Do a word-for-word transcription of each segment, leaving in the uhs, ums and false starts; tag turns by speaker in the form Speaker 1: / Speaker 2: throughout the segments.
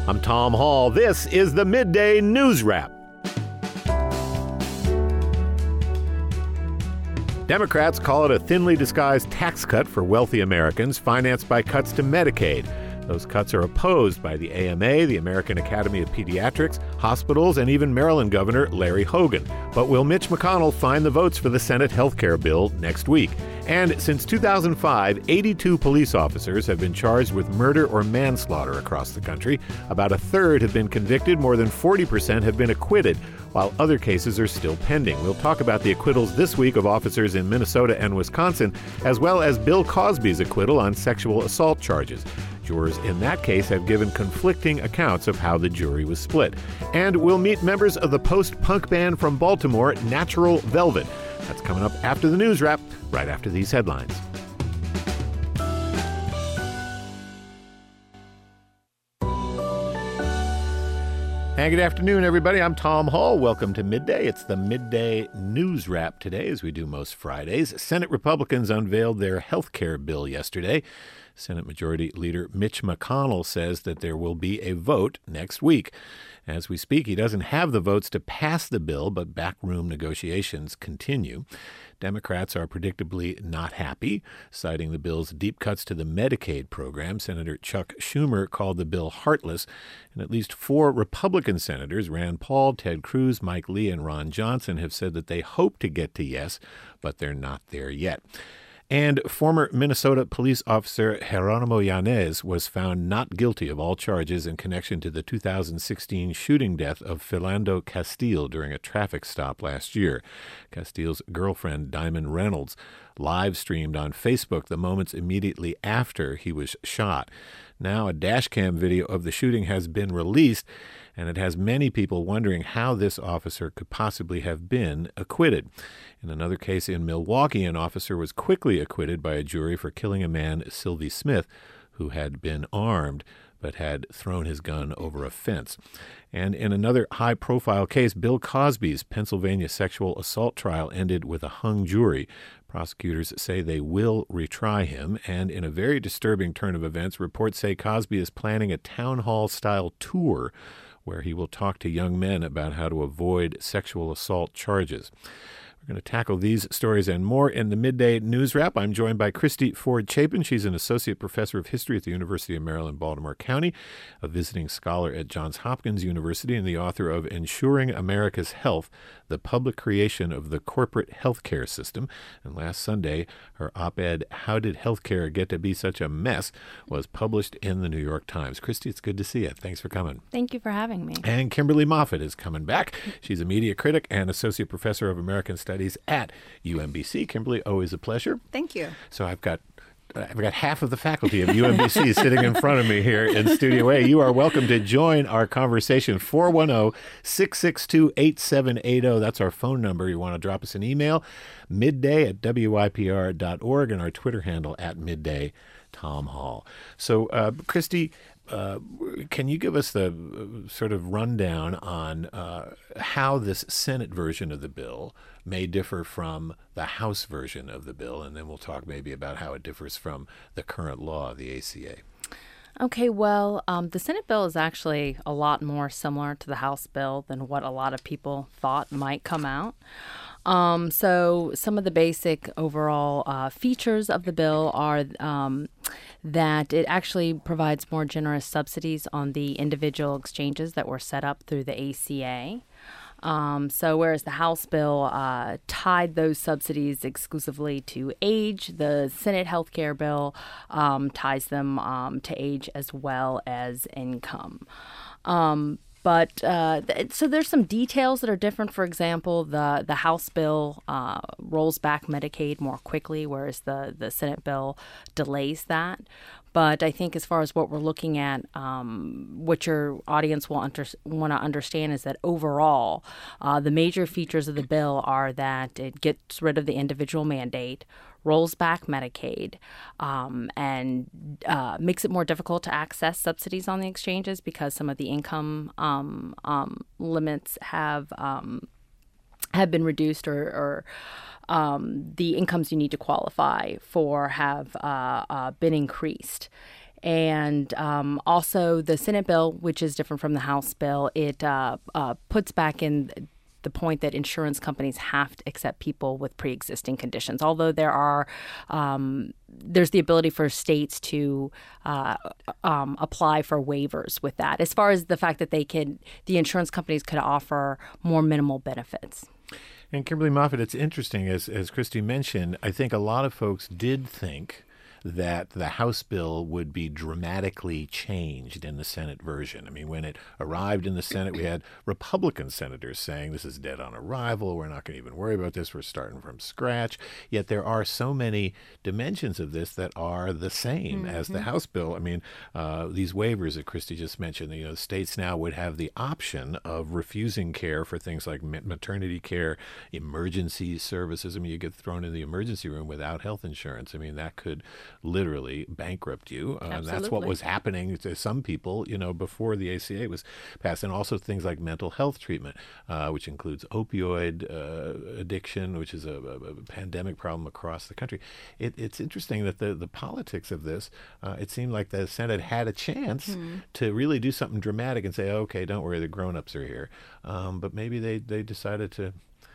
Speaker 1: I'm Tom Hall. This is the Midday News Wrap. Democrats call it a thinly disguised tax cut for wealthy Americans, financed by cuts to Medicaid. Those cuts are opposed by the A M A, the American Academy of Pediatrics, hospitals, and even Maryland Governor Larry Hogan. But will Mitch McConnell find the votes for the Senate health care bill next week? And since two thousand five, eighty-two police officers have been charged with murder or manslaughter across the country. About a third have been convicted. More than forty percent have been acquitted, while other cases are still pending. We'll talk about the acquittals this week of officers in Minnesota and Wisconsin, as well as Bill Cosby's acquittal on sexual assault charges. Jurors in that case have given conflicting accounts of how the jury was split. And we'll meet members of the post-punk band from Baltimore, Natural Velvet. That's coming up after the news wrap, right after these headlines. And good afternoon, everybody. I'm Tom Hall. Welcome to Midday. It's the Midday News Wrap today, as we do most Fridays. Senate Republicans unveiled their health care bill yesterday. Senate Majority Leader Mitch McConnell says that there will be a vote next week. As we speak, he doesn't have the votes to pass the bill, but backroom negotiations continue. Democrats are predictably not happy, citing the bill's deep cuts to the Medicaid program. Senator Chuck Schumer called the bill heartless, and at least four Republican senators, Rand Paul, Ted Cruz, Mike Lee, and Ron Johnson, have said that they hope to get to yes, but they're not there yet. And former Minnesota police officer Geronimo Yanez was found not guilty of all charges in connection to the two thousand sixteen shooting death of Philando Castile during a traffic stop last year. Castile's girlfriend, Diamond Reynolds, live-streamed on Facebook the moments immediately after he was shot. Now a dashcam video of the shooting has been released, and it has many people wondering how this officer could possibly have been acquitted. In another case in Milwaukee, an officer was quickly acquitted by a jury for killing a man, Sylvie Smith, who had been armed but had thrown his gun over a fence. And in another high-profile case, Bill Cosby's Pennsylvania sexual assault trial ended with a hung jury. Prosecutors say they will retry him, and in a very disturbing turn of events, reports say Cosby is planning a town hall-style tour where he will talk to young men about how to avoid sexual assault charges. We're going to tackle these stories and more in the Midday News Wrap. I'm joined by Christy Ford Chapin. She's an associate professor of history at the University of Maryland, Baltimore County, a visiting scholar at Johns Hopkins University, and the author of Ensuring America's Health, the Public Creation of the Corporate Healthcare System. And last Sunday, her op-ed, How Did Healthcare Get to Be Such a Mess?, was published in the New York Times. Christy, it's good to see you. Thanks for coming.
Speaker 2: Thank you for having me.
Speaker 1: And Kimberly Moffitt is coming back. She's a media critic and associate professor of American Studies at U M B C. Kimberly, always a pleasure.
Speaker 3: Thank you.
Speaker 1: So I've got I've got half of the faculty of U M B C sitting in front of me here in Studio A. You are welcome to join our conversation. four one zero, six six two, eight seven eight zero. That's our phone number. You want to drop us an email, midday at W I P R dot org, and our Twitter handle at midday Tom Hall. So, uh, Christy, Uh, can you give us the uh, sort of rundown on uh, how this Senate version of the bill may differ from the House version of the bill? And then we'll talk maybe about how it differs from the current law of the A C A.
Speaker 2: Okay, well, um, the Senate bill is actually a lot more similar to the House bill than what a lot of people thought might come out. Um, so some of the basic overall uh, features of the bill are um, that it actually provides more generous subsidies on the individual exchanges that were set up through the A C A. Um, so whereas the House bill uh, tied those subsidies exclusively to age, the Senate health care bill um, ties them um, to age as well as income. Um, But uh, th- so there's some details that are different. For example, the the House bill uh, rolls back Medicaid more quickly, whereas the, the Senate bill delays that. But I think as far as what we're looking at, um, what your audience will under- want to understand is that overall, uh, the major features of the bill are that it gets rid of the individual mandate, rolls back Medicaid, um, and uh, makes it more difficult to access subsidies on the exchanges because some of the income um, um, limits have um, have been reduced, or, or um, the incomes you need to qualify for have uh, uh, been increased. And um, also the Senate bill, which is different from the House bill, it uh, uh, puts back in the point that insurance companies have to accept people with pre-existing conditions. Although there are, um, there's the ability for states to uh, um, apply for waivers with that. As far as the fact that they can, the insurance companies could offer more minimal benefits.
Speaker 1: And Kimberly Moffitt, it's interesting, as as Christy mentioned, I think a lot of folks did think that the House bill would be dramatically changed in the Senate version. I mean, when it arrived in the Senate, we had Republican senators saying this is dead on arrival. We're not going to even worry about this. We're starting from scratch. Yet there are so many dimensions of this that are the same mm-hmm. as the House bill. I mean, uh, these waivers that Christy just mentioned, you know, states now would have the option of refusing care for things like maternity care, emergency services. I mean, you get thrown in the emergency room without health insurance. I mean, that could literally bankrupt you. Uh, that's what was happening to some people, you know, before the A C A was passed. And also things like mental health treatment, uh, which includes opioid uh, addiction, which is a, a, a pandemic problem across the country. It, it's interesting that the, the politics of this, uh, it seemed like the Senate had a chance mm-hmm. to really do something dramatic and say, okay, don't worry, the grown-ups are here. Um, but maybe they, they decided to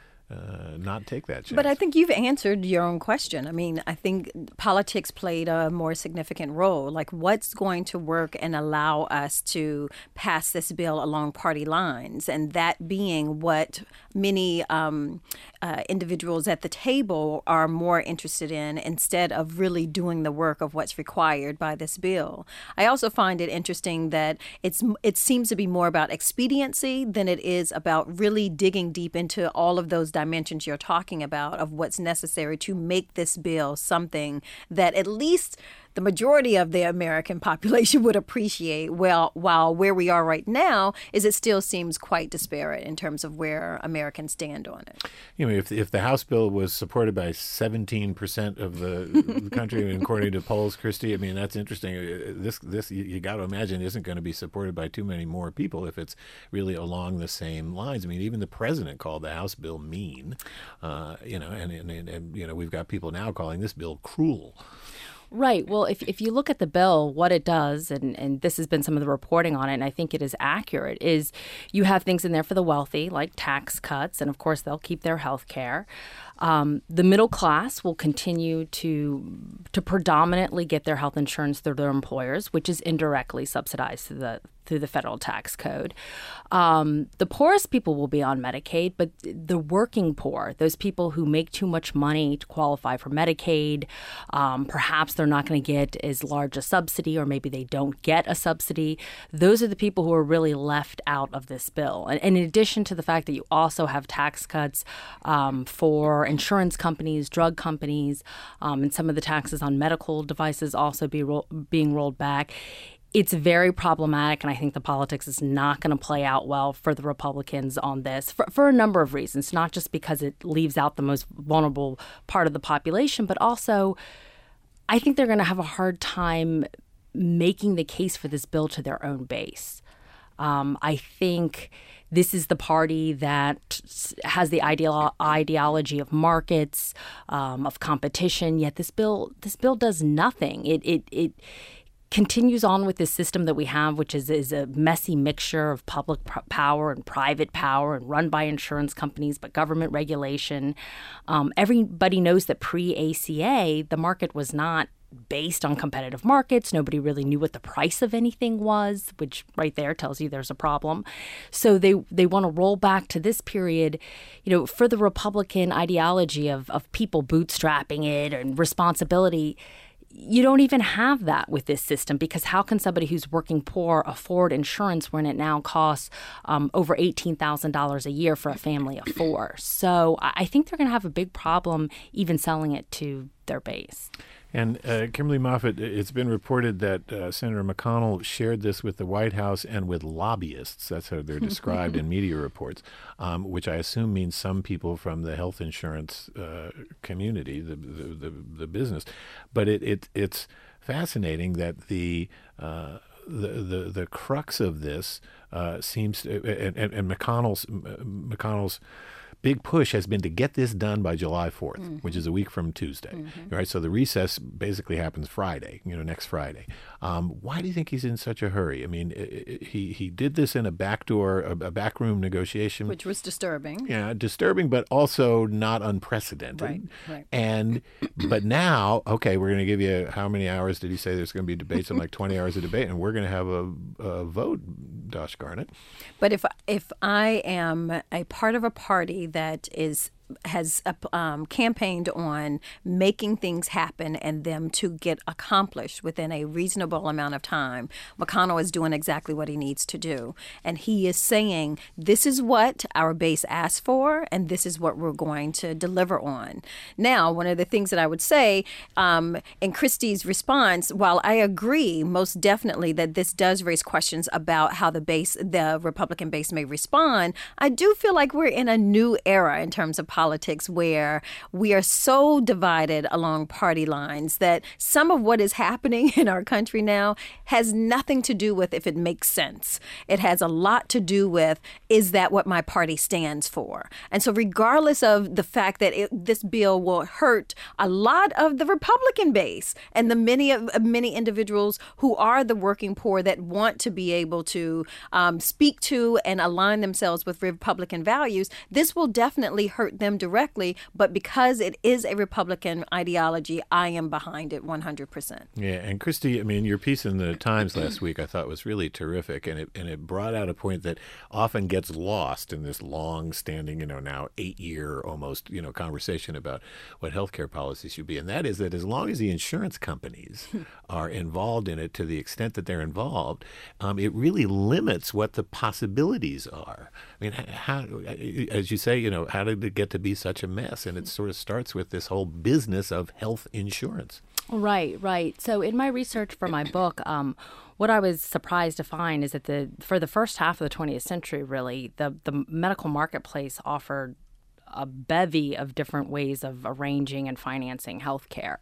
Speaker 1: Uh, not take that chance.
Speaker 3: But I think you've answered your own question. I mean, I think politics played a more significant role. Like, what's going to work and allow us to pass this bill along party lines? And that being what many um, uh, individuals at the table are more interested in, instead of really doing the work of what's required by this bill. I also find it interesting that it's it seems to be more about expediency than it is about really digging deep into all of those dimensions you're talking about of what's necessary to make this bill something that at least the majority of the American population would appreciate. Well, while where we are right now is it still seems quite disparate in terms of where Americans stand on it.
Speaker 1: You know, if if the House bill was supported by seventeen percent of the country, according to polls, Christy, I mean, that's interesting. This this you, you got to imagine isn't going to be supported by too many more people if it's really along the same lines. I mean, even the president called the House bill mean, uh, you know, and, and, and, and you know, we've got people now calling this bill cruel.
Speaker 2: Right. Well, if if you look at the bill, what it does, and, and this has been some of the reporting on it, and I think it is accurate, is you have things in there for the wealthy, like tax cuts, and of course they'll keep their health care. Um, the middle class will continue to to predominantly get their health insurance through their employers, which is indirectly subsidized through the through the federal tax code. Um, the poorest people will be on Medicaid, but the working poor, those people who make too much money to qualify for Medicaid, um, perhaps they're not going to get as large a subsidy, or maybe they don't get a subsidy. Those are the people who are really left out of this bill. And, and in addition to the fact that you also have tax cuts um, for insurance companies, drug companies, um, and some of the taxes on medical devices also be ro- being rolled back. It's very problematic, and I think the politics is not going to play out well for the Republicans on this for, for a number of reasons, not just because it leaves out the most vulnerable part of the population, but also I think they're going to have a hard time making the case for this bill to their own base. Um, I think this is the party that has the ideal ideology of markets, um, of competition, yet this bill this bill does nothing. It it it continues on with this system that we have, which is, is a messy mixture of public p- power and private power and run by insurance companies, but government regulation. Um, everybody knows that pre-A C A, the market was not based on competitive markets. Nobody really knew what the price of anything was, which right there tells you there's a problem. So they they want to roll back to this period, you know, for the Republican ideology of, of people bootstrapping it and responsibility. You don't even have that with this system, because how can somebody who's working poor afford insurance when it now costs um, over eighteen thousand dollars a year for a family of four? So I think they're going to have a big problem even selling it to their base.
Speaker 1: And uh, Kimberly Moffitt, it's been reported that uh, Senator McConnell shared this with the White House and with lobbyists. That's how they're described in media reports, um, which I assume means some people from the health insurance uh, community, the, the the the business. But it, it it's fascinating that the uh, the, the the crux of this uh, seems to, and, and, and McConnell's McConnell's big push has been to get this done by July fourth,
Speaker 3: mm-hmm.
Speaker 1: which is a week from Tuesday,
Speaker 3: mm-hmm.
Speaker 1: right? So the recess basically happens Friday, you know, next Friday. Um, why do you think he's in such a hurry? I mean, it, it, he he did this in a backdoor, a, a backroom negotiation,
Speaker 3: which was disturbing.
Speaker 1: Yeah, disturbing, but also not unprecedented.
Speaker 3: Right, right.
Speaker 1: And but now, okay, we're going to give you how many hours did he say there's going to be debates? In like twenty hours of debate, and we're going to have a, a vote. Dosh Garnett.
Speaker 3: But if if I am a part of a party that is has um, campaigned on making things happen and them to get accomplished within a reasonable amount of time, McConnell is doing exactly what he needs to do. And he is saying, this is what our base asked for, and this is what we're going to deliver on. Now, one of the things that I would say um, in Christie's response, while I agree most definitely that this does raise questions about how the base, the Republican base may respond, I do feel like we're in a new era in terms of politics where we are so divided along party lines that some of what is happening in our country now has nothing to do with if it makes sense. It has a lot to do with, is that what my party stands for? And so regardless of the fact that it, this bill will hurt a lot of the Republican base and the many of many individuals who are the working poor that want to be able to um, speak to and align themselves with Republican values, this will definitely hurt them directly, but because it is a Republican ideology, I am behind it one hundred percent.
Speaker 1: Yeah, and Christy, I mean, your piece in the Times last week I thought was really terrific, and it and it brought out a point that often gets lost in this long-standing, you know, now eight-year almost, you know, conversation about what healthcare policy should be, and that is that as long as the insurance companies are involved in it to the extent that they're involved, um, it really limits what the possibilities are. I mean, how, as you say, you know, how did it get to be such a mess? And it sort of starts with this whole business of health insurance.
Speaker 2: Right, right. So in my research for my book, um, what I was surprised to find is that the for the first half of the twentieth century, really, the, the medical marketplace offered a bevy of different ways of arranging and financing healthcare.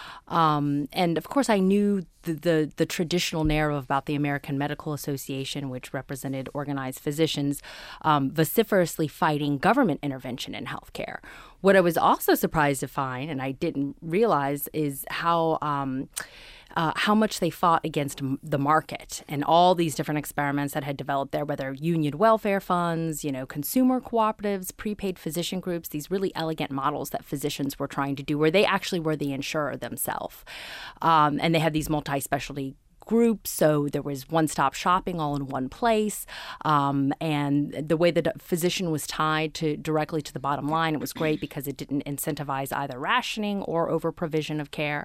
Speaker 2: Um, and of course, I knew the, the the traditional narrative about the American Medical Association, which represented organized physicians, um, vociferously fighting government intervention in healthcare. What I was also surprised to find, and I didn't realize, is how um, Uh, how much they fought against m- the market and all these different experiments that had developed there, whether union welfare funds, you know, consumer cooperatives, prepaid physician groups, these really elegant models that physicians were trying to do where they actually were the insurer themselves. Um, and they had these multi-specialty groups, so there was one-stop shopping all in one place, um, and the way the physician was tied to directly to the bottom line, it was great because it didn't incentivize either rationing or over-provision of care.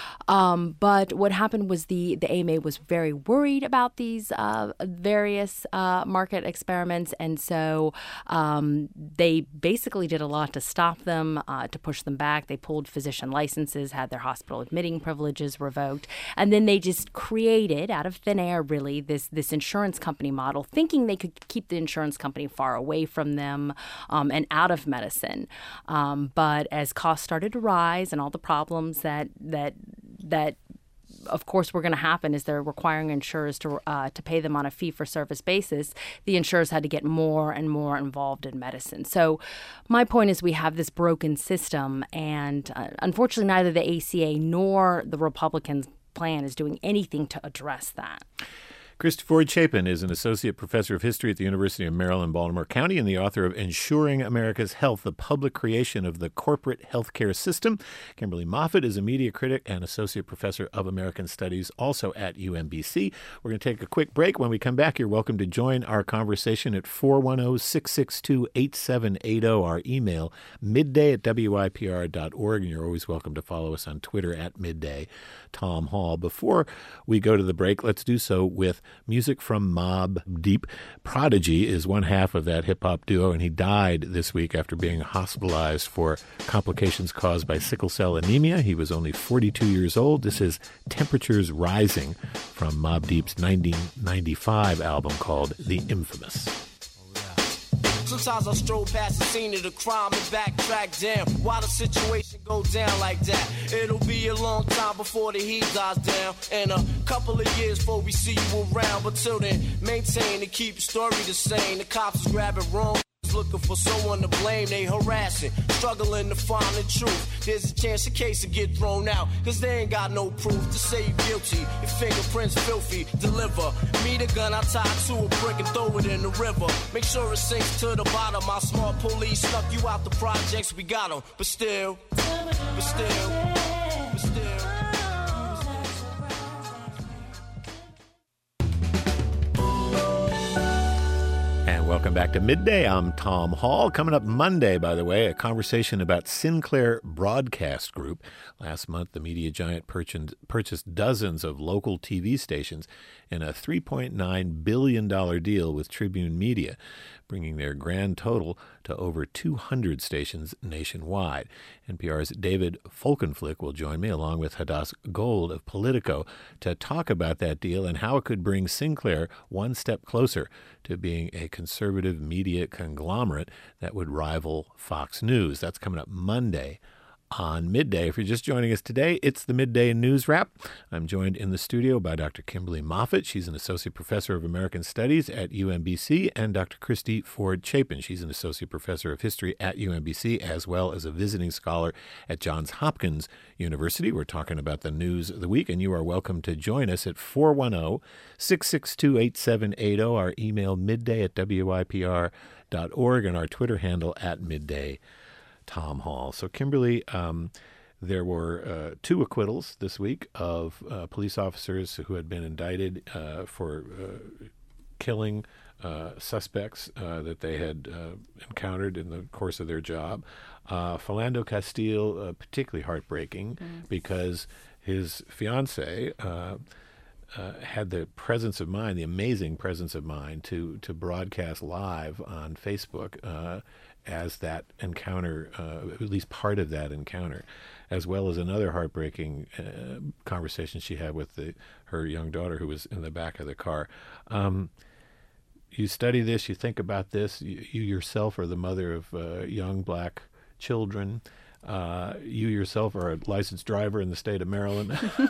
Speaker 2: Um, but what happened was the, the A M A was very worried about these uh, various uh, market experiments, and so um, they basically did a lot to stop them, uh, to push them back. They pulled physician licenses, had their hospital admitting privileges revoked, and then they just created created out of thin air, really, this this insurance company model, thinking they could keep the insurance company far away from them um, and out of medicine. Um, but as costs started to rise and all the problems that that that of course, were going to happen is they're requiring insurers to uh, to pay them on a fee-for-service basis, the insurers had to get more and more involved in medicine. So my point is we have this broken system, and uh, unfortunately, neither the A C A nor the Republicans' plan is doing anything to address that.
Speaker 1: Christy Ford Chapin is an associate professor of history at the University of Maryland, Baltimore County, and the author of Ensuring America's Health, the Public Creation of the Corporate Healthcare System. Kimberly Moffitt is a media critic and associate professor of American Studies, also at U M B C. We're going to take a quick break. When we come back, you're welcome to join our conversation at four one zero, six six two, eight seven eight zero. Our email, midday at W I P R dot org, and you're always welcome to follow us on Twitter at Midday Tom Hall. Before we go to the break, let's do so with music from Mobb Deep. Prodigy is one half of that hip-hop duo, and he died this week after being hospitalized for complications caused by sickle cell anemia. He was only forty-two years old. This is Temperatures Rising from Mobb Deep's nineteen ninety-five album called The Infamous.
Speaker 4: Sometimes I stroll past the scene of the crime and backtrack down. Why the situation go down like that? It'll be a long time before the heat dies down, and a couple of years before we see you around. But till then, maintain and keep your story the same. The cops is grabbing wrong looking for someone to blame, they harassing, struggling to find the truth. There's a chance the case will get thrown out, cause they ain't got no proof to say you guilty. Your fingerprints filthy, deliver me the gun I tied to a brick and throw it in the river. Make sure it sinks to the bottom. My smart police snuck you out the projects, we got them. But still, but still, but still.
Speaker 1: And welcome back to Midday. I'm Tom Hall. Coming up Monday, by the way, a conversation about Sinclair Broadcast Group. Last month, the media giant purchased dozens of local T V stations in a three point nine billion dollars deal with Tribune Media, bringing their grand total to over two hundred stations nationwide. N P R's David Folkenflik will join me, along with Hadass Gold of Politico, to talk about that deal and how it could bring Sinclair one step closer to being a conservative media conglomerate that would rival Fox News. That's coming up Monday on Midday. If you're just joining us today, it's the Midday News Wrap. I'm joined in the studio by Doctor Kimberly Moffitt. She's an associate professor of American Studies at U M B C, and Doctor Christy Ford Chapin. She's an associate professor of history at U M B C, as well as a visiting scholar at Johns Hopkins University. We're talking about the news of the week, and you are welcome to join us at four one zero, six six two, eight seven eight zero, our email midday at W I P R dot org, and our Twitter handle at midday Tom Hall. So, Kimberly, um, there were uh, two acquittals this week of uh, police officers who had been indicted uh, for uh, killing uh, suspects uh, that they had uh, encountered in the course of their job. Uh, Philando Castile, uh, particularly heartbreaking mm. because his fiancée uh, uh, had the presence of mind, the amazing presence of mind, to to broadcast live on Facebook uh, as that encounter, uh, at least part of that encounter, as well as another heartbreaking uh, conversation she had with the, her young daughter who was in the back of the car. Um, you study this, you think about this, you, you yourself are the mother of uh, young black children. Uh, you yourself are a licensed driver in the state of Maryland,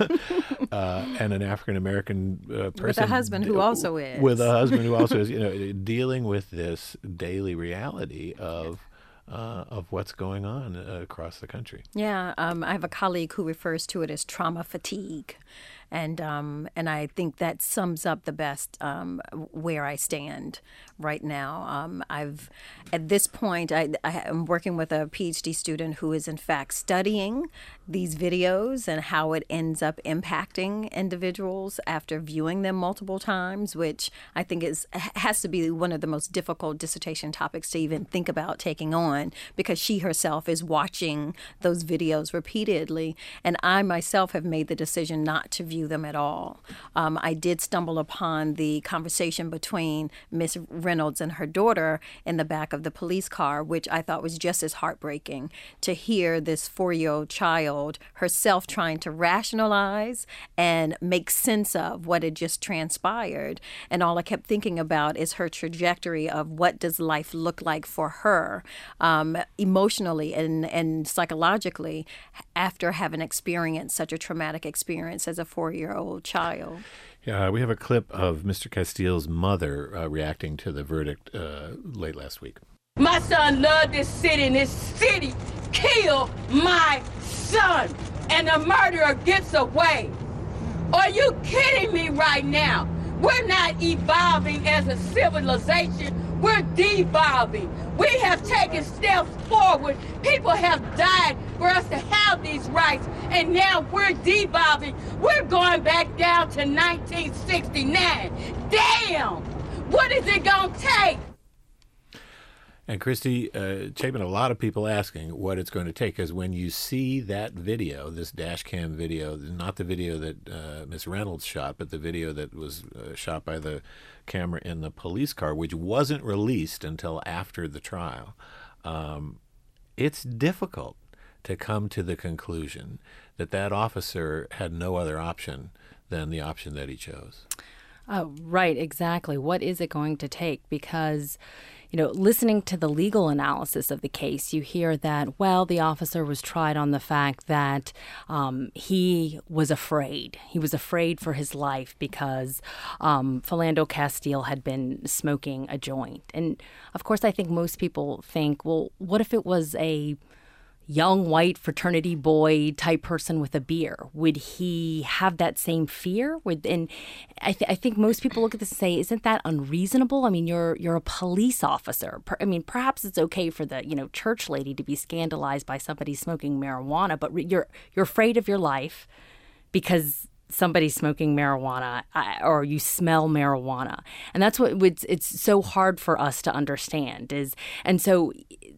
Speaker 1: uh, and an African-American uh, person.
Speaker 3: With a husband who also is.
Speaker 1: With a husband who also is, you know, dealing with this daily reality of uh, of what's going on uh, across the country.
Speaker 3: Yeah, um, I have a colleague who refers to it as trauma fatigue. And um, and I think that sums up the best um, where I stand right now. Um, I've at this point I, I am working with a PhD student who is in fact studying these videos and how it ends up impacting individuals after viewing them multiple times, which I think is has to be one of the most difficult dissertation topics to even think about taking on, because she herself is watching those videos repeatedly, and I myself have made the decision not to view them at all. Um, I did stumble upon the conversation between Miss Reynolds and her daughter in the back of the police car, which I thought was just as heartbreaking to hear this four-year-old child herself trying to rationalize and make sense of what had just transpired. And all I kept thinking about is her trajectory of what does life look like for her um, emotionally and, and psychologically after having experienced such a traumatic experience as a four-year-old child.
Speaker 1: Yeah, we have a clip of Mister Castile's mother uh, reacting to the verdict uh, late last week.
Speaker 5: My son loved this city, and this city killed my son, and the murderer gets away. Are you kidding me right now? We're not evolving as a civilization. We're devolving. We have taken steps forward. People have died for us to have these rights, and now we're devolving. We're going back down to nineteen sixty-nine. Damn! What is it gonna take?
Speaker 1: And Christy uh, Chapin, a lot of people asking what it's going to take, because when you see that video, this dash cam video, not the video that uh, Miss Reynolds shot, but the video that was uh, shot by the camera in the police car, which wasn't released until after the trial, um, it's difficult to come to the conclusion that that officer had no other option than the option that he chose.
Speaker 2: Oh, right, exactly. What is it going to take? Because you know, listening to the legal analysis of the case, you hear that, well, the officer was tried on the fact that um, he was afraid. He was afraid for his life because um, Philando Castile had been smoking a joint. And, of course, I think most people think, well, what if it was a young white fraternity boy type person with a beer? Would he have that same fear? Would, and I, th- I think most people look at this and say, isn't that unreasonable? I mean, you're you're a police officer. Per- I mean, perhaps it's okay for the, you know, church lady to be scandalized by somebody smoking marijuana, but re- you're you're afraid of your life because somebody's smoking marijuana or you smell marijuana. And that's what it's, it's so hard for us to understand is, and so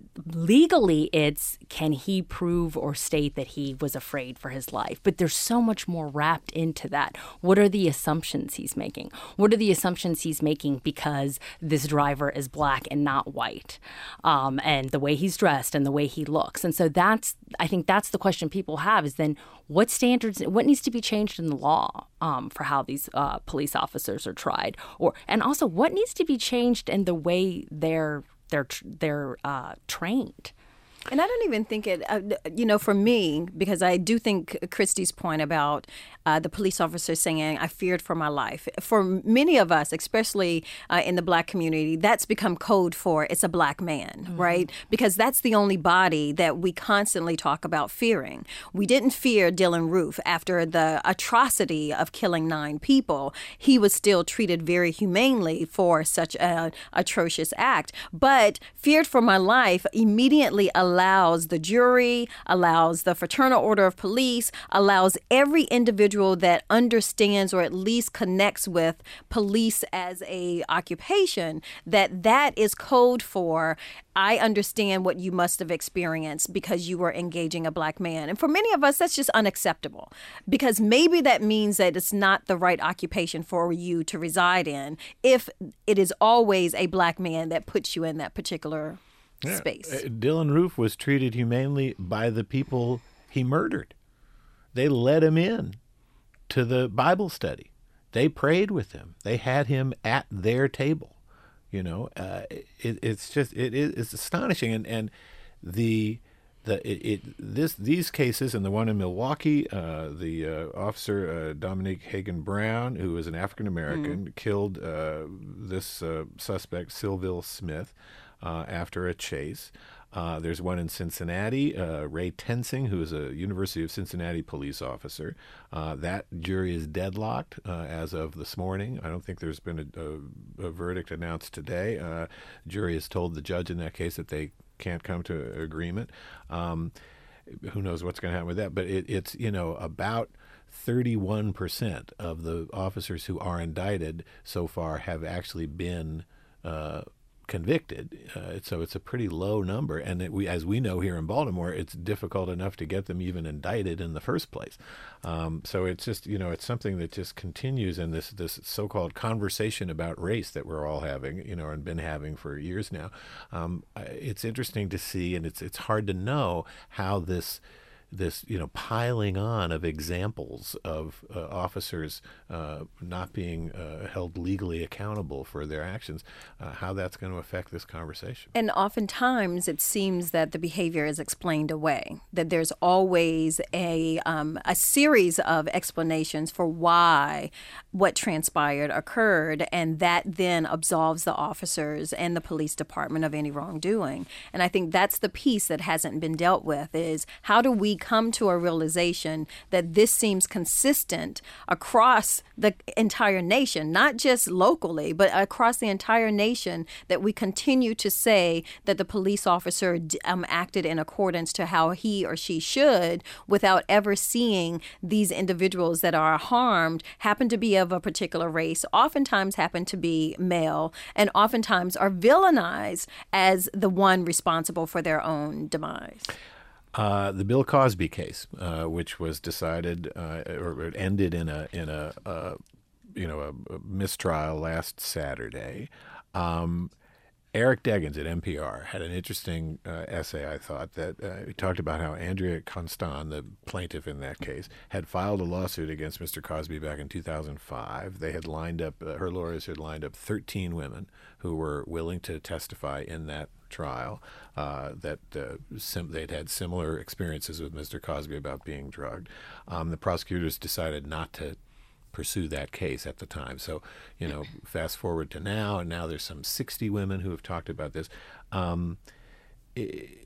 Speaker 2: legally it's, can he prove or state that he was afraid for his life? But there's so much more wrapped into that. What are the assumptions he's making? What are the assumptions he's making because this driver is black and not white? Um, and the way he's dressed and the way he looks. And so that's, I think that's the question people have is then what standards, what needs to be changed in the law um, for how these uh, police officers are tried? Or, and also what needs to be changed in the way they're they're they're uh, trained.
Speaker 3: And I don't even think it, uh, you know, for me, because I do think Christy's point about uh, the police officer saying, I feared for my life. For many of us, especially uh, in the black community, that's become code for it's a black man, mm-hmm. right? Because that's the only body that we constantly talk about fearing. We didn't fear Dylann Roof after the atrocity of killing nine people. He was still treated very humanely for such an atrocious act. But feared for my life immediately allowed allows the jury, allows the Fraternal Order of Police, allows every individual that understands or at least connects with police as a occupation, that that is code for, I understand what you must have experienced because you were engaging a black man. And for many of us, that's just unacceptable because maybe that means that it's not the right occupation for you to reside in if it is always a black man that puts you in that particular
Speaker 1: Yeah.
Speaker 3: space.
Speaker 1: Uh, Dylann Roof was treated humanely by the people he murdered. They let him in to the Bible study. They prayed with him. They had him at their table. You know, uh, it, it's just it is it's astonishing, and and the the it, it this these cases and the one in Milwaukee, uh, the uh, officer uh, Dominique Hagan Brown, who was an African American, mm-hmm. killed uh, this uh, suspect Sylville Smith. Uh, after a chase. Uh, there's one in Cincinnati, uh, Ray Tensing, who is a University of Cincinnati police officer. Uh, that jury is deadlocked uh, as of this morning. I don't think there's been a, a, a verdict announced today. Uh, jury has told the judge in that case that they can't come to an agreement. Um, who knows what's going to happen with that? But it, it's, you know, about thirty-one percent of the officers who are indicted so far have actually been uh, convicted, uh, so it's a pretty low number, and it, we, as we know here in Baltimore, it's difficult enough to get them even indicted in the first place. Um, so it's just, you know, it's something that just continues in this this so-called conversation about race that we're all having, you know, and been having for years now. Um, it's interesting to see, and it's it's hard to know how this. this, you know, piling on of examples of uh, officers uh, not being uh, held legally accountable for their actions, uh, how that's going to affect this conversation.
Speaker 3: And oftentimes it seems that the behavior is explained away, that there's always a um, a series of explanations for why what transpired occurred, and that then absolves the officers and the police department of any wrongdoing. And I think that's the piece that hasn't been dealt with is how do we come to a realization that this seems consistent across the entire nation, not just locally, but across the entire nation, that we continue to say that the police officer um, acted in accordance to how he or she should without ever seeing these individuals that are harmed happen to be of a particular race, oftentimes happen to be male, and oftentimes are villainized as the one responsible for their own demise.
Speaker 1: Uh, the Bill Cosby case, uh, which was decided uh, or it ended in a in a uh, you know a, a mistrial last Saturday, um, Eric Deggans at N P R had an interesting uh, essay, I thought, that uh, he talked about how Andrea Constant, the plaintiff in that case, had filed a lawsuit against Mister Cosby back in two thousand five. They had lined up, uh, her lawyers had lined up thirteen women who were willing to testify in that trial, uh, that uh, sim- they'd had similar experiences with Mister Cosby about being drugged. Um, the prosecutors decided not to pursue that case at the time. So, you know, fast forward to now, and now there's some sixty women who have talked about this. Um, it,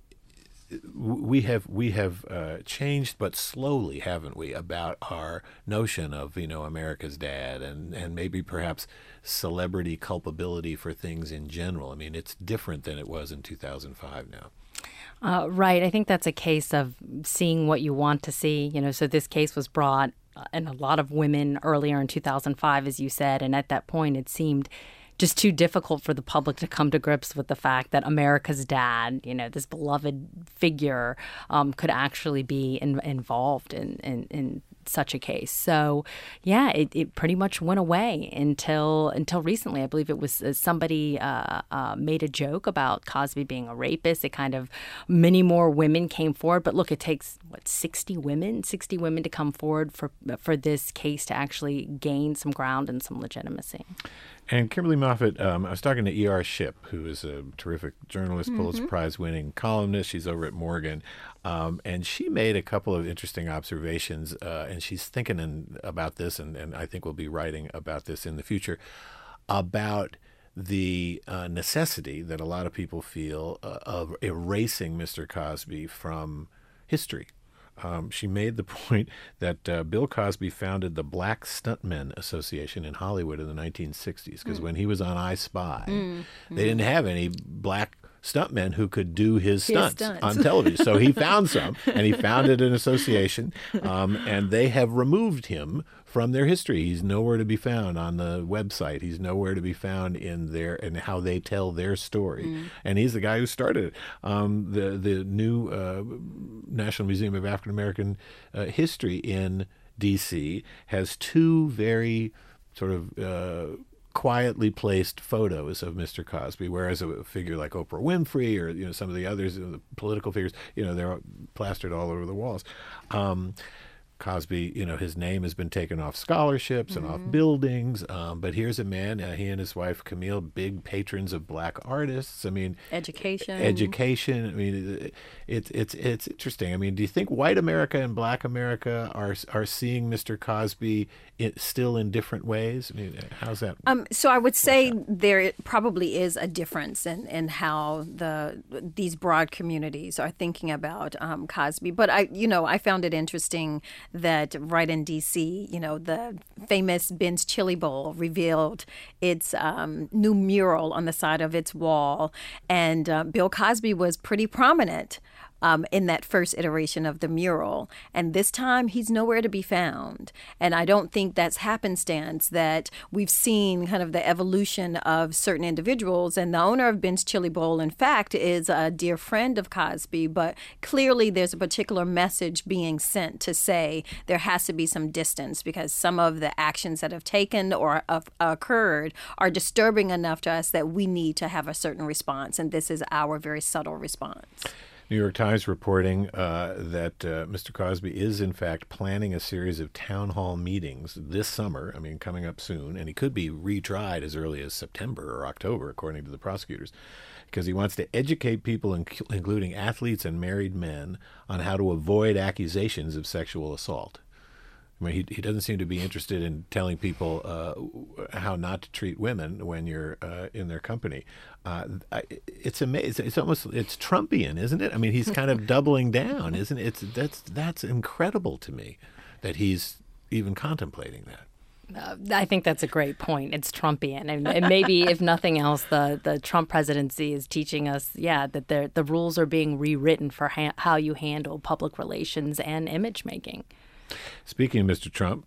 Speaker 1: we have we have uh, changed, but slowly, haven't we, about our notion of, you know, America's dad and, and maybe perhaps celebrity culpability for things in general. I mean, it's different than it was in two thousand five now.
Speaker 2: Uh, right. I think that's a case of seeing what you want to see. You know, so this case was brought and a lot of women earlier in two thousand five, as you said. And at that point, it seemed just too difficult for the public to come to grips with the fact that America's dad, you know, this beloved figure, um, could actually be in, involved in, in, in such a case. So, yeah, it, it pretty much went away until until recently. I believe it was uh, somebody uh, uh, made a joke about Cosby being a rapist. It kind of, many more women came forward. But look, it takes, what, sixty women, sixty women to come forward for for this case to actually gain some ground and some legitimacy.
Speaker 1: And Kimberly Moffitt, um, I was talking to E R. Shipp, who is a terrific journalist, mm-hmm. Pulitzer Prize-winning columnist. She's over at Morgan. Um, and she made a couple of interesting observations, uh, and she's thinking in, about this, and, and I think we'll be writing about this in the future, about the uh, necessity that a lot of people feel uh, of erasing Mister Cosby from history. Um, she made the point that uh, Bill Cosby founded the Black Stuntmen Association in Hollywood in the nineteen sixties, because mm. when he was on I Spy, mm. they didn't have any black stuntmen who could do his stunts, his stunts. on television. So he found some, and he founded an association, um, and they have removed him from their history. He's nowhere to be found on the website. He's nowhere to be found in their and how they tell their story. Mm. And he's the guy who started it. Um, the the new uh, National Museum of African American uh, History in D C has two very sort of uh, quietly placed photos of Mister Cosby, whereas a figure like Oprah Winfrey or, you know, some of the others, the political figures, you know, they're plastered all over the walls. Um, Cosby, you know, his name has been taken off scholarships and mm-hmm. off buildings. Um, but here's a man, uh, he and his wife, Camille, big patrons of black artists. I mean,
Speaker 3: education.
Speaker 1: Education. I mean, it's it's it's interesting. I mean, do you think white America and black America are are seeing Mister Cosby in, still in different ways? I mean, how's that?
Speaker 3: Um, so I would say there probably is a difference in, in how the these broad communities are thinking about um, Cosby. But I, you know, I found it interesting that right in D C, you know, the famous Ben's Chili Bowl revealed its um, new mural on the side of its wall. And uh, Bill Cosby was pretty prominent Um, in that first iteration of the mural. And this time, he's nowhere to be found. And I don't think that's happenstance that we've seen kind of the evolution of certain individuals. And the owner of Ben's Chili Bowl, in fact, is a dear friend of Cosby. But clearly, there's a particular message being sent to say there has to be some distance because some of the actions that have taken or have occurred are disturbing enough to us that we need to have a certain response. And this is our very subtle response.
Speaker 1: New York Times reporting uh, that uh, Mister Cosby is, in fact, planning a series of town hall meetings this summer, I mean, coming up soon, and he could be retried as early as September or October, according to the prosecutors, because he wants to educate people, inc- including athletes and married men, on how to avoid accusations of sexual assault. I mean, he he doesn't seem to be interested in telling people uh, how not to treat women when you're uh, in their company. Uh, it's amazing. It's almost it's Trumpian, isn't it? I mean, he's kind of doubling down, isn't it? It's that's that's incredible to me that he's even contemplating that.
Speaker 2: Uh, I think that's a great point. It's Trumpian, and, and maybe if nothing else, the, the Trump presidency is teaching us, yeah, that the rules are being rewritten for ha- how you handle public relations and image making.
Speaker 1: Speaking of Mister Trump,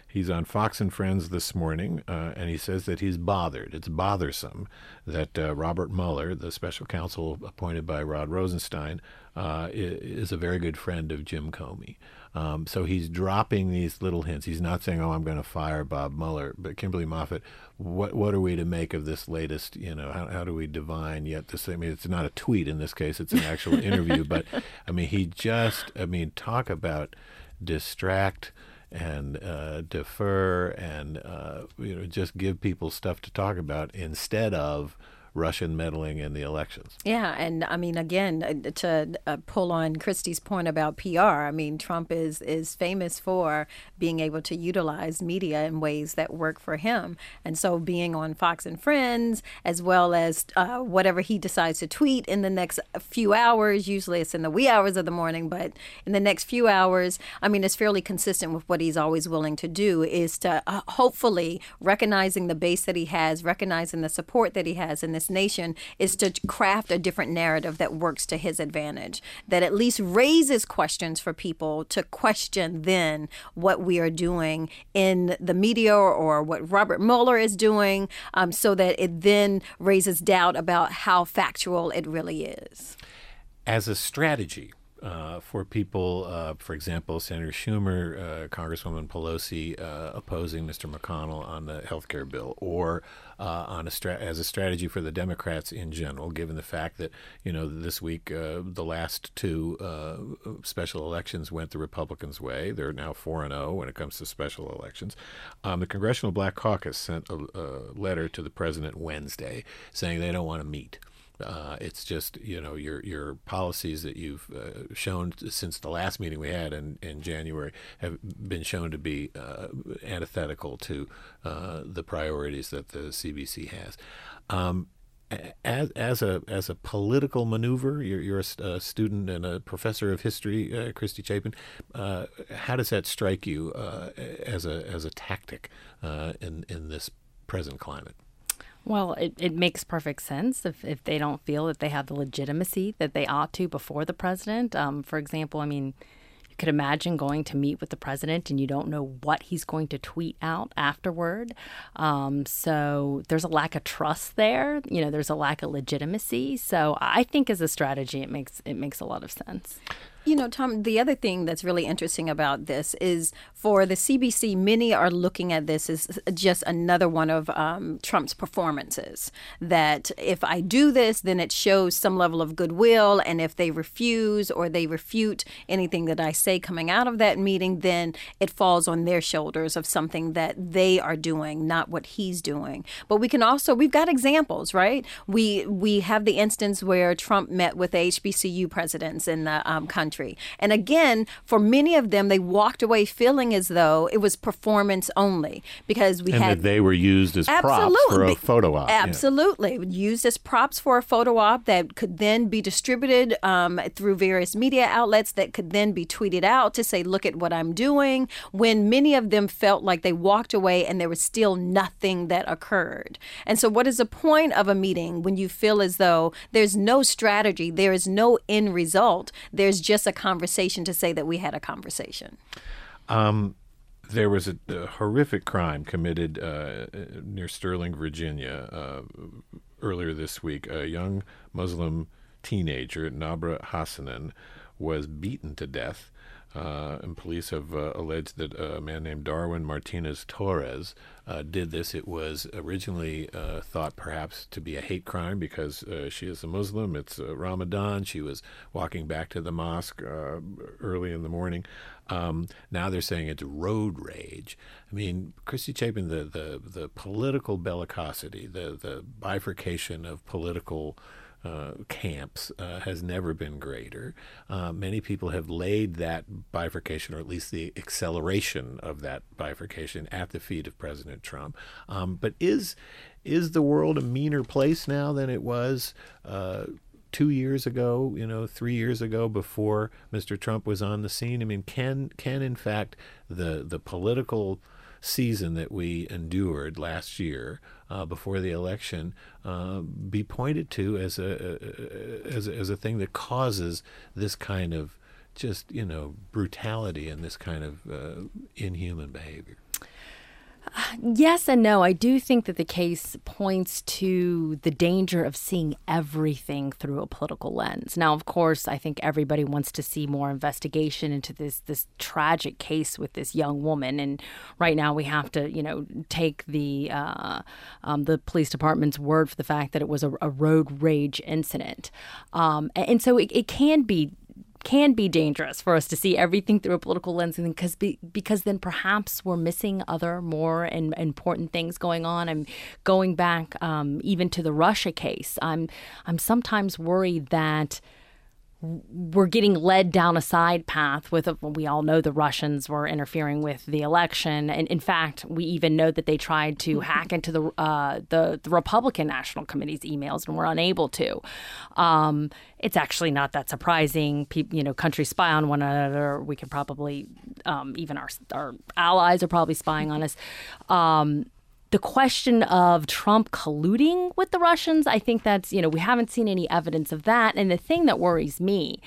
Speaker 1: He's on Fox and Friends this morning, uh, and he says that he's bothered. It's bothersome that uh, Robert Mueller, the special counsel appointed by Rod Rosenstein, uh, is a very good friend of Jim Comey. Um, so he's dropping these little hints. He's not saying, "Oh, I'm going to fire Bob Mueller." But Kimberly Moffett, what what are we to make of this latest? You know, how how do we divine yet this? I mean, it's not a tweet in this case; it's an actual interview. But I mean, he just, I mean, talk about distract and uh, defer and uh, you know, just give people stuff to talk about instead of Russian meddling in the elections.
Speaker 3: Yeah, and I mean, again, to uh, pull on Christy's point about P R, I mean, Trump is is famous for being able to utilize media in ways that work for him. And so being on Fox and Friends, as well as uh, whatever he decides to tweet in the next few hours, usually it's in the wee hours of the morning, but in the next few hours, I mean, it's fairly consistent with what he's always willing to do, is to uh, hopefully recognizing the base that he has, recognizing the support that he has in this nation, is to craft a different narrative that works to his advantage, that at least raises questions for people to question then what we are doing in the media or what Robert Mueller is doing, um, so that it then raises doubt about how factual it really is.
Speaker 1: As a strategy, Uh, for people, uh, for example, Senator Schumer, uh, Congresswoman Pelosi uh, opposing Mister McConnell on the health care bill, or uh, on a stra- as a strategy for the Democrats in general, given the fact that, you know, this week uh, the last two uh, special elections went the Republicans' way. They're now four and oh when it comes to special elections. Um, the Congressional Black Caucus sent a, a letter to the president Wednesday saying they don't want to meet. Uh, it's just, you know, your your policies that you've uh, shown since the last meeting we had in, in January have been shown to be uh, antithetical to uh, the priorities that the C B C has. Um, as as a as a political maneuver, you're, you're a, a student and a professor of history, uh, Christy Chapin. Uh, how does that strike you uh, as a as a tactic uh, in in this present climate?
Speaker 2: Well, it, it makes perfect sense if, if they don't feel that they have the legitimacy that they ought to before the president. Um, for example, I mean, you could imagine going to meet with the president and you don't know what he's going to tweet out afterward. Um, so there's a lack of trust there. You know, there's a lack of legitimacy. So I think as a strategy, it makes it makes a lot of sense.
Speaker 3: You know, Tom, the other thing that's really interesting about this is for the C B C, many are looking at this as just another one of um, Trump's performances. That if I do this, then it shows some level of goodwill. And if they refuse or they refute anything that I say coming out of that meeting, then it falls on their shoulders of something that they are doing, not what he's doing. But we can also, we've got examples, right? We, we have the instance where Trump met with H B C U presidents in the um, country. And again, for many of them, they walked away feeling as though it was performance only because we
Speaker 1: and
Speaker 3: had
Speaker 1: that they were used as
Speaker 3: absolutely.
Speaker 1: props for a photo op.
Speaker 3: Absolutely. Yeah. Used as props for a photo op that could then be distributed um, through various media outlets that could then be tweeted out to say, look at what I'm doing, when many of them felt like they walked away and there was still nothing that occurred. And so what is the point of a meeting when you feel as though there's no strategy, there is no end result, there's just a conversation to say that we had a conversation?
Speaker 1: Um, there was a, a horrific crime committed uh, near Sterling, Virginia, uh, earlier this week. A young Muslim teenager, Nabra Hassanan, was beaten to death. Uh, and police have uh, alleged that a man named Darwin Martinez Torres uh, did this. It was originally uh, thought perhaps to be a hate crime because uh, she is a Muslim. It's uh, Ramadan. She was walking back to the mosque uh, early in the morning. Um, now they're saying it's road rage. I mean, Christy Chapin, the, the, the political bellicosity, the, the bifurcation of political Uh, camps uh, has never been greater. Uh, many people have laid that bifurcation, or at least the acceleration of that bifurcation, at the feet of President Trump. Um, but is is the world a meaner place now than it was uh, two years ago? You know, three years ago, before Mister Trump was on the scene? I mean, can can in fact the the political season that we endured last year uh, before the election uh, be pointed to as a, a as a, as a thing that causes this kind of just, you know, brutality and this kind of uh, inhuman behavior?
Speaker 2: Yes and no. I do think that the case points to the danger of seeing everything through a political lens. Now, of course, I think everybody wants to see more investigation into this this tragic case with this young woman. And right now we have to, you know, take the uh, um, the police department's word for the fact that it was a, a road rage incident. Um, and so it, it can be can be dangerous for us to see everything through a political lens, and because be, because then perhaps we're missing other more and important things going on. I'm going back um, even to the Russia case. I'm I'm sometimes worried that we're getting led down a side path with, a, we all know the Russians were interfering with the election. And in fact, we even know that they tried to hack into the, uh, the the Republican National Committee's emails and were unable to. Um, it's actually not that surprising. People, you know, countries spy on one another. We can probably, um, even our, our allies are probably spying on us. Um, The question of Trump colluding with the Russians, I think that's, you know, we haven't seen any evidence of that. And the thing that worries me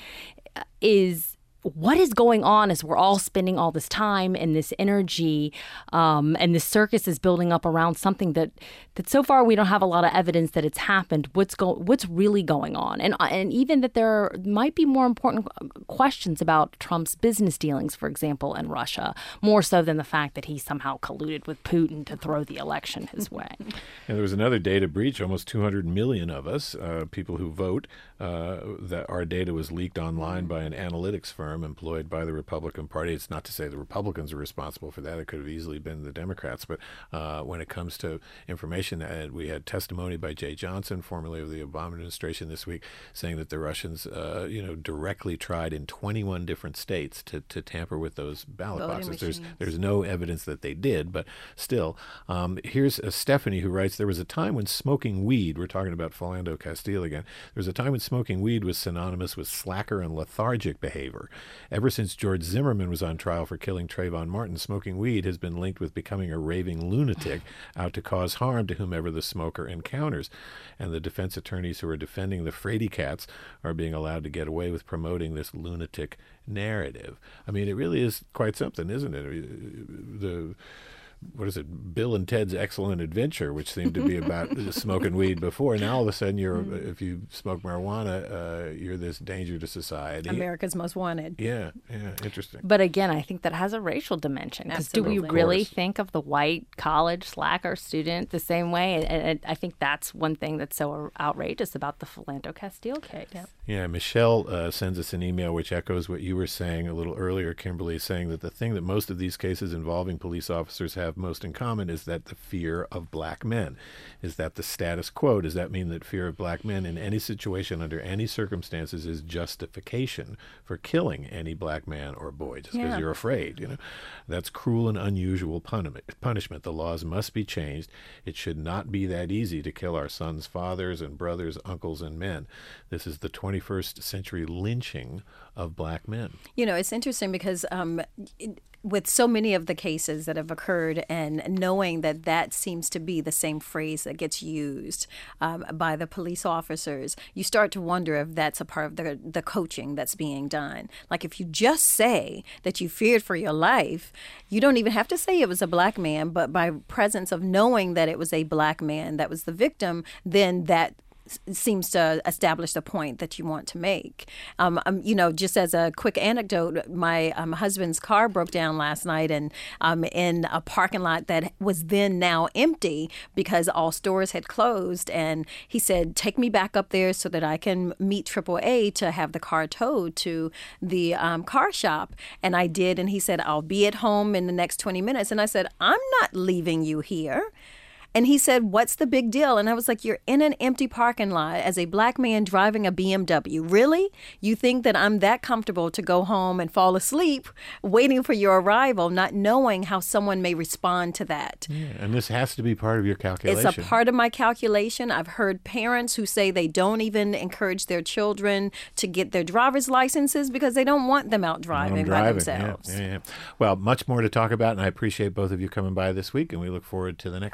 Speaker 2: is what is going on as we're all spending all this time and this energy um, and this circus is building up around something that, that so far we don't have a lot of evidence that it's happened. What's go, what's really going on? And and even that there might be more important questions about Trump's business dealings, for example, in Russia, more so than the fact that he somehow colluded with Putin to throw the election his way.
Speaker 1: And there was another data breach. Almost two hundred million of us, uh, people who vote, uh, that our data was leaked online by an analytics firm employed by the Republican Party. It's not to say the Republicans are responsible for that. It could have easily been the Democrats. But uh, when it comes to information, uh, we had testimony by Jay Johnson, formerly of the Obama administration, this week, saying that the Russians, uh, you know, directly tried in twenty-one different states to, to tamper with those ballot
Speaker 3: Voting
Speaker 1: boxes. There's
Speaker 3: machines.
Speaker 1: there's no evidence that they did, but still. Um, here's uh, Stephanie who writes, there was a time when smoking weed, we're talking about Philando Castile again, there was a time when smoking weed was synonymous with slacker and lethargic behavior. Ever since George Zimmerman was on trial for killing Trayvon Martin, smoking weed has been linked with becoming a raving lunatic out to cause harm to whomever the smoker encounters. And the defense attorneys who are defending the Frady cats are being allowed to get away with promoting this lunatic narrative. I mean, it really is quite something, isn't it? The what is it, Bill and Ted's Excellent Adventure, which seemed to be about smoking weed before. Now all of a sudden, you're mm. if you smoke marijuana, uh, you're this danger to society.
Speaker 3: America's Most Wanted.
Speaker 1: Yeah, yeah, interesting.
Speaker 2: But again, I think that has a racial dimension. Because do we really think of the white college slacker student the same way? And, and I think that's one thing that's so outrageous about the Philando Castile case.
Speaker 3: Yep.
Speaker 1: Yeah, Michelle uh, sends us an email which echoes what you were saying a little earlier, Kimberly, saying that the thing that most of these cases involving police officers have most in common is that the fear of black men. Is that the status quo? Does that mean that fear of black men in any situation under any circumstances is justification for killing any black man or boy just because
Speaker 3: Yeah.
Speaker 1: you're afraid? You know, that's cruel and unusual punishment. The laws must be changed. It should not be that easy to kill our sons' fathers and brothers, uncles, and men. This is the twenty-first century lynching of black men.
Speaker 3: You know, it's interesting because um, it, with so many of the cases that have occurred and knowing that that seems to be the same phrase that gets used um, by the police officers, you start to wonder if that's a part of the, the coaching that's being done. Like if you just say that you feared for your life, you don't even have to say it was a black man, but by presence of knowing that it was a black man that was the victim, then that seems to establish the point that you want to make. Um, um, you know, just as a quick anecdote, my um, husband's car broke down last night and um, in a parking lot that was then now empty because all stores had closed. And he said, take me back up there so that I can meet triple A to have the car towed to the um, car shop. And I did. And he said, I'll be at home in the next twenty minutes. And I said, I'm not leaving you here. And he said, what's the big deal? And I was like, you're in an empty parking lot as a black man driving a B M W. Really? You think that I'm that comfortable to go home and fall asleep waiting for your arrival, not knowing how someone may respond to that?
Speaker 1: Yeah, and this has to be part of your calculation.
Speaker 3: It's a part of my calculation. I've heard parents who say they don't even encourage their children to get their driver's licenses because they don't want them out driving,
Speaker 1: driving.
Speaker 3: by themselves.
Speaker 1: Yeah, yeah, yeah. Well, much more to talk about, and I appreciate both of you coming by this week, and we look forward to the next time that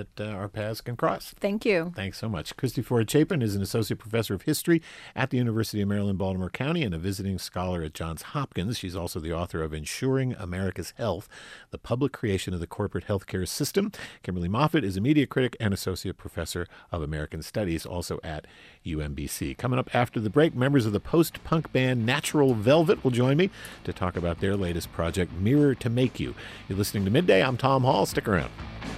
Speaker 1: that uh, our paths can cross.
Speaker 3: Thank you.
Speaker 1: Thanks so much. Christy Ford Chapin is an associate professor of history at the University of Maryland, Baltimore County, and a visiting scholar at Johns Hopkins. She's also the author of Ensuring America's Health, the Public Creation of the Corporate Healthcare System. Kimberly Moffitt is a media critic and associate professor of American Studies, also at U M B C. Coming up after the break, members of the post-punk band Natural Velvet will join me to talk about their latest project, Mirror to Make You. You're listening to Midday. I'm Tom Hall. Stick around.